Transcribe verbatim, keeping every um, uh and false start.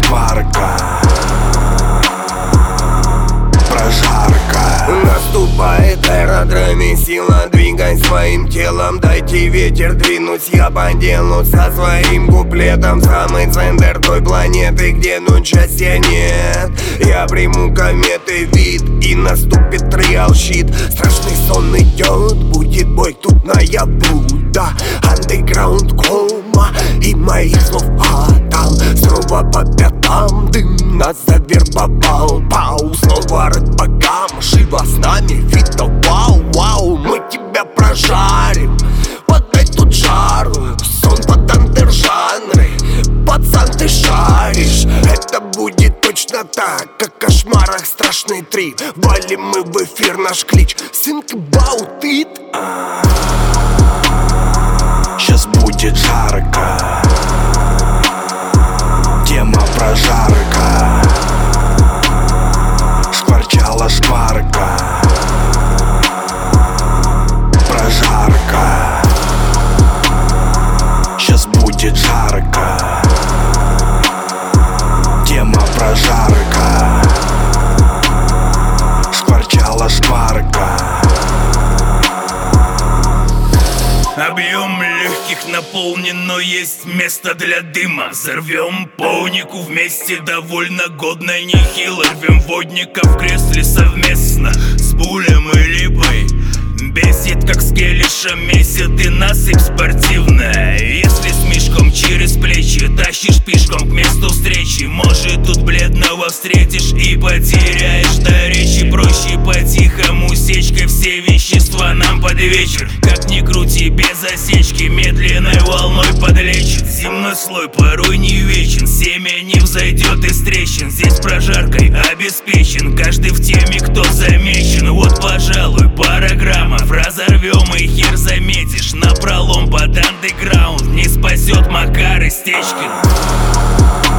шкварка, прожарка. Наступает эра драми, сила, двигай своим телом. Дайте ветер двинуть, я по делу со своим куплетом. Самый центр той планеты, где ночь счастья нет. Я приму кометы вид, и наступит триал щит. Страшный сон идет, будет бой тут наяву. Да, андеграунд кома, и моих слов атом. Снова по пятам, дым нас завербовал. Пау, снова рад богам, Шива с нами, фито, вау, вау. Мы тебя прожарим, подай тут жару. Сон под андержанры, пацан, ты шаришь. Это будет точно так, как в кошмарах страшный три. Валим мы в эфир наш клич, think about it. Сейчас будет жарко, тема прожарка, шкварчала шкварка, прожарка. Сейчас будет жарко, тема прожарка, шкварчала шкварка. Объем легких наполнен, но есть место для дыма. Взорвем полнику вместе, довольно годно, нехило. Рвем водника в кресле совместно с булем и липой. Бесит, как с келиша месит и насыпь спортивная. Если с мешком через плечи тащишь пешком к месту встречи, может тут бледного встретишь и потеряешь до речи. Проще по-тихому сечкой все вещества нам под вечер. Как ни крути, без осечки медленной волной подлечит. Земной слой порой не вечен, семя не взойдет из трещин. Здесь прожаркой обеспечен каждый в теме, кто замечен. Вот, пожалуй, пара граммов разорвем и хер заметишь. Напролом под андеграунд не спасет Макар и Стечкин.